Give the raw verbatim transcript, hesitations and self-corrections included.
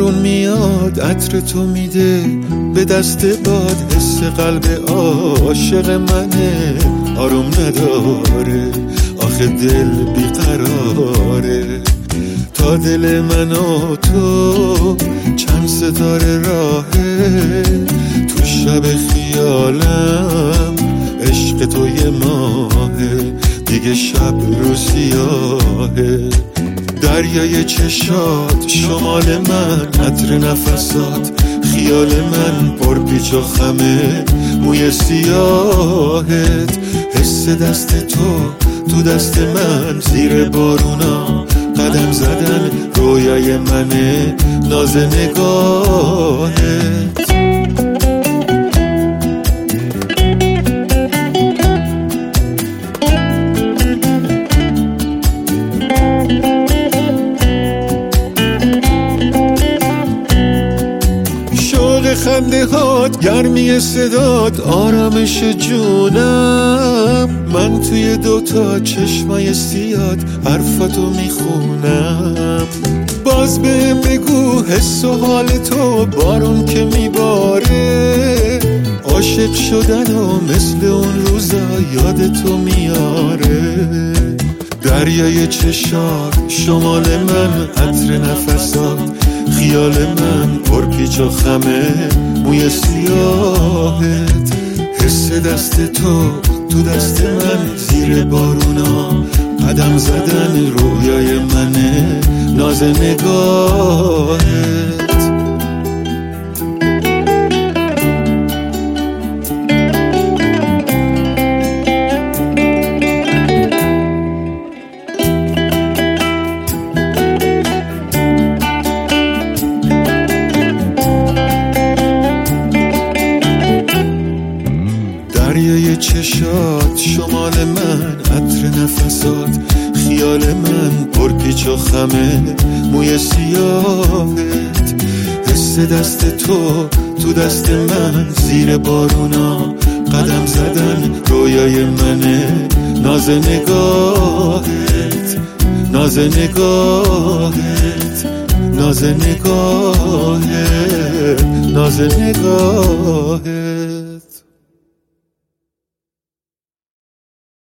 بارون میاد عطر تو میده به دست باد، حس قلب عاشق منه آروم نداره، آخه دل بیقراره. تا دل من و تو چند ستاره راهه، تو شب خیالم عشق تو یه ماهه، دیگه شب رو سیاهه. دریای چشات شمال من، عطر نفسات خیال من، پر پیچ و خمه موی سیاهت، حس دست تو تو دست من، زیر بارونا قدم زدن رویای منه، ناز نگاهت. خنده هات، گرمی صدات، آرامش جونم، من توی دوتا چشمای سیاد حرفاتو میخونم. باز بهم بگو حس و حال تو، بارون که میباره عاشق شدن و مثل اون روزا یاد تو میاره. دریای چشات شمال من، عطر نفسات خیال من، پر پیچ و خمه موی سیاهت، حس دست تو تو دست من، زیر بارونا قدم زدن رویای منه، ناز نگاهت. دریای چشات شمال من، عطر نفسات خیال من، پر پیچ و خمه موی سیاهت، حس دست تو تو دست من، زیر بارونا قدم زدن رویای منه، ناز نگاهت، ناز نگاهت، ناز نگاهت، ناز نگاهت.